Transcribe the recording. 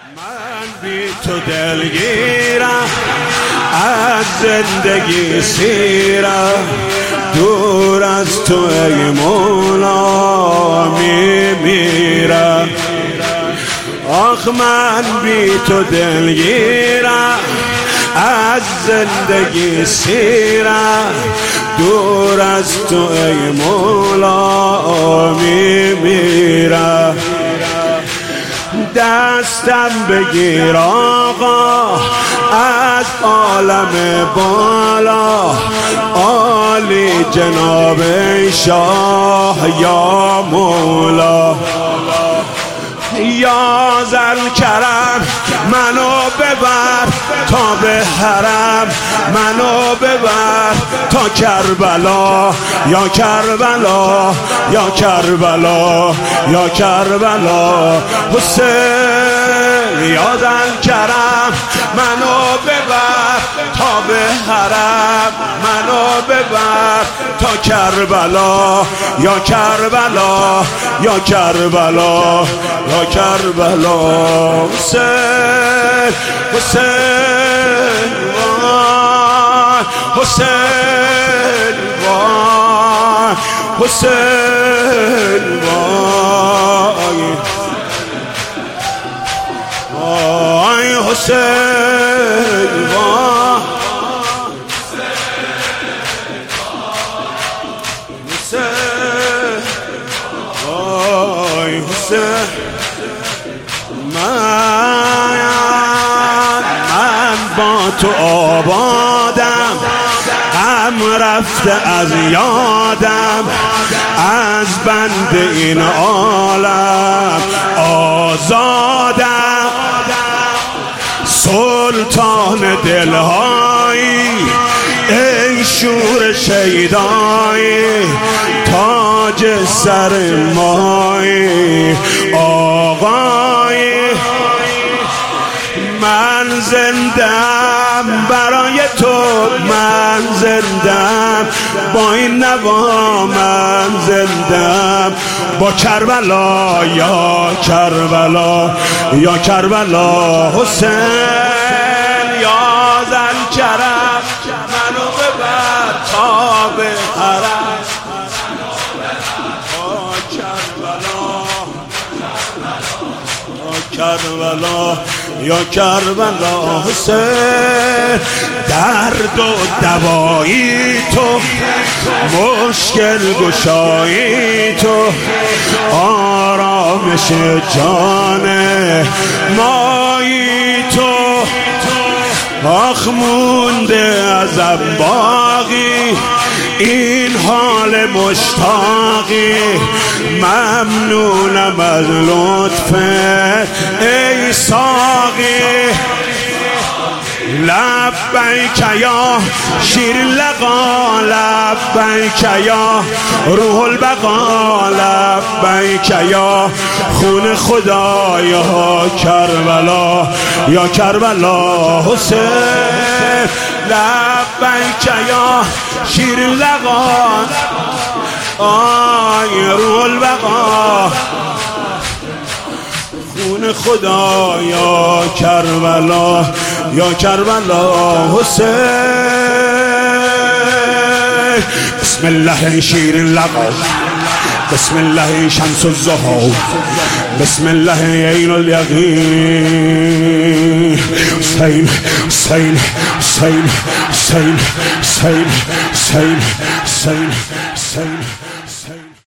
من بی تو دلگیرم، از زندگی سیرم، دور از تو ای مولا میمیرم. آخ من بی تو دلگیرم، از زندگی سیرم، دور از تو ای مولا میمیرم. دستم بگیر آقا از عالم بالا، عالی جناب شاه یا مولا. یا ذوالکرم منو ببر تا به حرم، منو ببر تا کربلا، یا کربلا یا کربلا یا کربلا. حسین یا ذوالکرم منو ببر تا به حرم، منو ببر تا کربلا، یا کربلا یا کربلا یا کربلا. حسین حسین وای، حسین وای، حسین وای، وای حسین وای، حسین وای حسین. من با تو آبادم، غم رفته از یادم، از بند این عالم آزادم. سلطان دلهایی ای شور شیدایی، تاج سر مایی آقایی. من زندم برای تو، من زندم با این نوا، من زندم با کربلا یا کربلا یا کربلا. حسین یا ذوالکرم منو ببر تا به حرم، کربلا یا کربلا. حسین درد و دوایی تو، مشکل گشایی تو، آرامش جان مایی تو. آخ مونده ازم باقی این حال مشتاقی، ممنونم از لطفت ای ساقی. لبیک یا شیر لقا، لبیک یا روح البقا، لبیک یا خون خدا یا کربلا یا کربلا. حسین لبیک یا شیر لقا، آی روح البقا، خون خدا یا کربلا یا کربلا. حسین بسم الله شیر لقا، بسم الله شمس الضحی، بسم الله عین الیقین. حسین حسین حسین حسین حسین حسین حسین حسین.